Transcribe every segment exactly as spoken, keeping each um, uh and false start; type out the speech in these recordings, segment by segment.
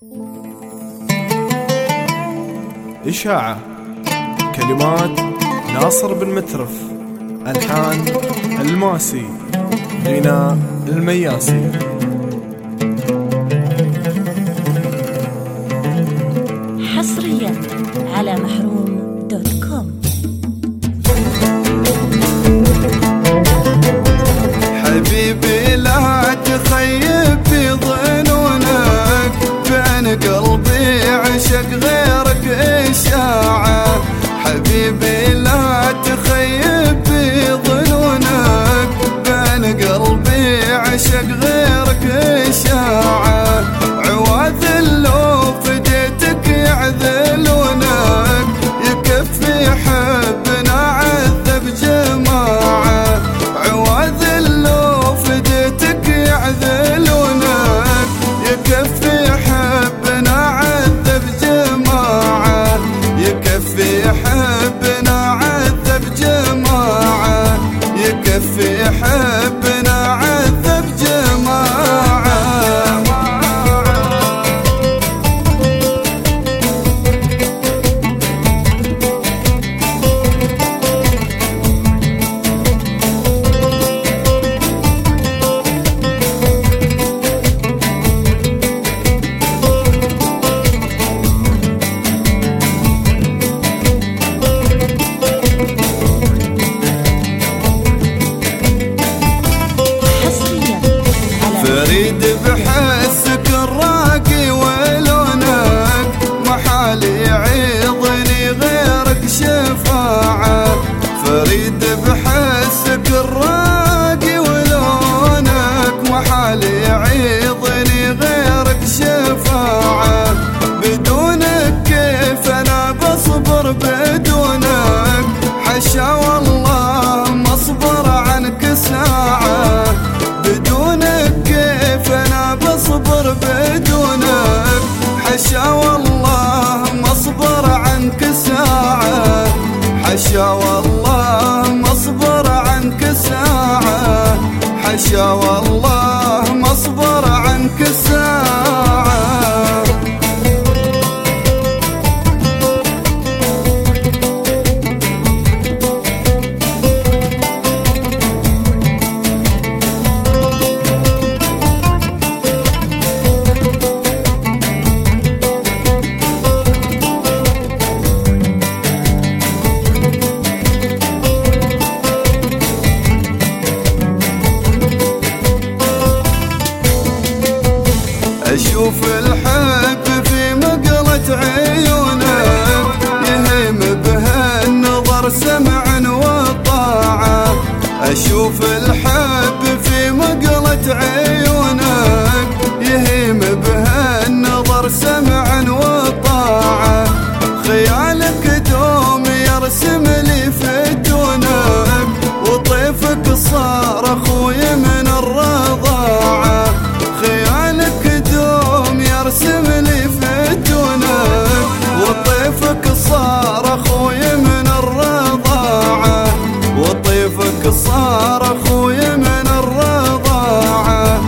إشاعة. كلمات ناصر بن مترف، ألحان الماسي، غناء المياسي. حصريا على محروم دوت كوم. حبيبي لا تخيب في ظنونك، بين قلبي عشق غيرك إشاعة. حبيبي لا تخيب في ظنونك، بين قلبي عشق غيرك إشاعة. عواذ لو فديتك يعذلونك، يكفي حبنا عذب جماعة. عواذ لو فديتك يعذلونك، يكفي حبنا عذب جماعة. يكفي حبنا عذب جماعة. يكفي حبنا عذب جماعة. فريد بحسك الراقي ولونك، محالي يعيضني غيرك شفاعة. فريد بحسك الراقي ولونك، محالي يعيضني غيرك شفاعة. بدونك كيف انا بصبر بدونك، حشا والله ما اصبر عنك ساعة. بدونك كيف انا بصبر بدونك، حشا والله ما اصبر عنك ساعة. حشا والله ما اصبر عنك ساعة. حشا والله ما اصبر عنك ساعة. أشوف الحب في مقلة عيونك، يهيم بها النظر سمعا وطاعة. أشوف الحب في مقلة عيونك، يهيم بها النظر سمعا وطاعة. خيالك دوم يرسم لي في دونك، وطيفك صار أخوي من الرضاعة. خيالك دوم يرسم لي في دونك، وطيفك صار أخوي من الرضاعة. وطيفك صار أخوي من الرضاعة.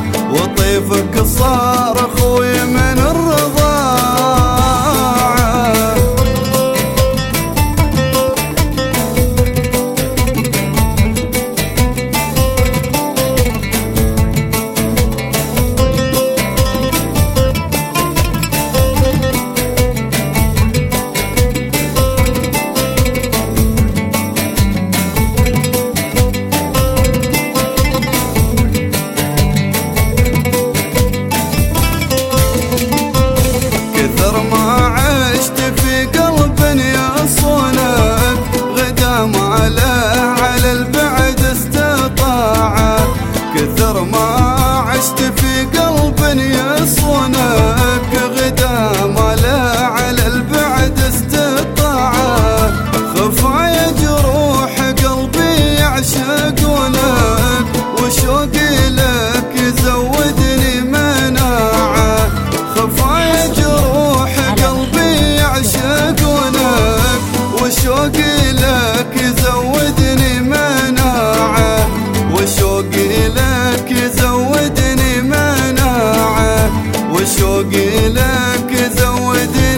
جميلك زودني